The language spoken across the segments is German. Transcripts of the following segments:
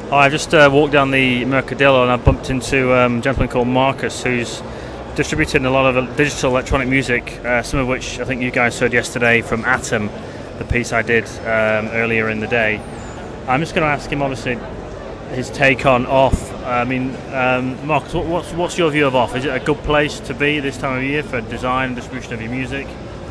I just walked down the Mercadillo and I bumped into a gentleman called Marcus who's distributing a lot of digital electronic music, some of which I think you guys heard yesterday from Atom, the piece I did earlier in the day. I'm just going to ask him, obviously, his take on Off. I mean, Marcus, what's your view of Off? Is it a good place to be this time of year for design and distribution of your music?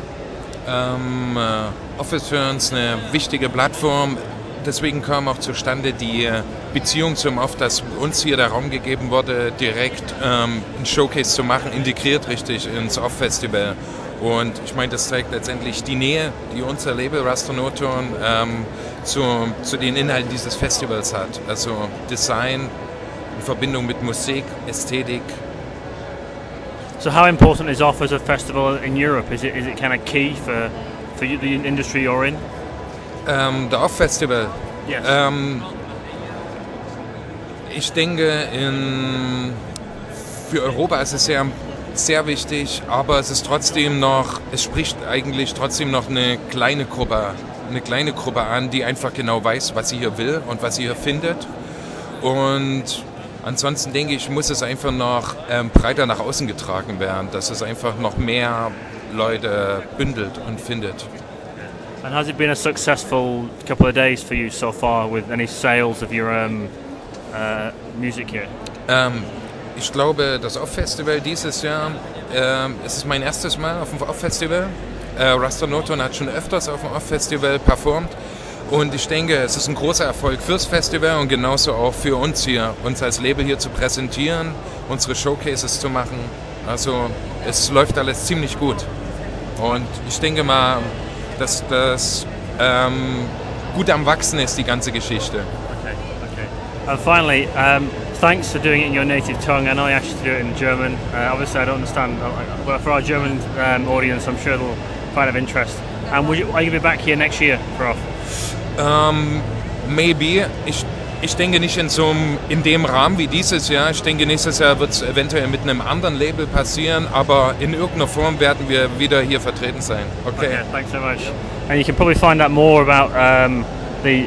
Off ist für uns eine wichtige Plattform. Deswegen kam auch zustande die Beziehung zum Off, dass uns hier der Raum gegeben wurde, direkt ein Showcase zu machen, integriert richtig ins Off-Festival. Und ich meine, das zeigt letztendlich die Nähe, die unser Label Rasternoton zu den Inhalten dieses Festivals hat. Also Design in Verbindung mit Musik, Ästhetik. So how important is Off as a festival in Europe? Is it kind of key for you, the industry you're in? Der Off-Festival. Yes. Ich denke, für Europa ist es sehr wichtig, aber es spricht eigentlich trotzdem noch eine kleine Gruppe an, die einfach genau weiß, was sie hier will und was sie hier findet. Und ansonsten denke ich, muss es einfach noch breiter nach außen getragen werden, dass es einfach noch mehr Leute bündelt und findet. And has it been a successful couple of days for you so far with any sales of your music here? Ich glaube, das Off-Festival dieses Jahr, es ist mein erstes Mal auf dem Off-Festival. Rasternoton hat schon öfters auf dem Off-Festival performt und ich denke, es ist ein großer Erfolg fürs Festival und genauso auch für uns hier, uns als Label hier zu präsentieren, unsere Showcases zu machen. Also es läuft alles ziemlich gut und ich denke mal, dass das gut am Wachsen ist, die ganze Geschichte. Okay. And finally, thanks for doing it in your native tongue. I know I asked you to do it in German. Obviously, I don't understand, but for our German audience, I'm sure they'll find of interest. And are you going to be back here next year for Off? Maybe. Ich denke nicht in dem Rahmen wie dieses Jahr. Ich denke, nächstes Jahr wird es eventuell mit einem anderen Label passieren, aber in irgendeiner Form werden wir wieder hier vertreten sein. Okay, thanks so much. And you can probably find out more about the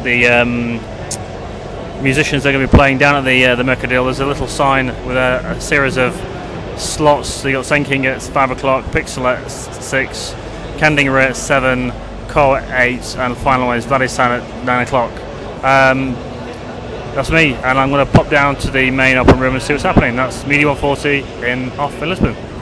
musicians that are going to be playing down at the Mercadillo. There's a little sign with a series of slots. So you got Senking at 5 o'clock, Pixel at 6, Kandinger at 7, Ko at 8, and the final one is Vladisan at 9 o'clock. That's me, and I'm going to pop down to the main open room and see what's happening. That's Media 140 in Off in Lisbon.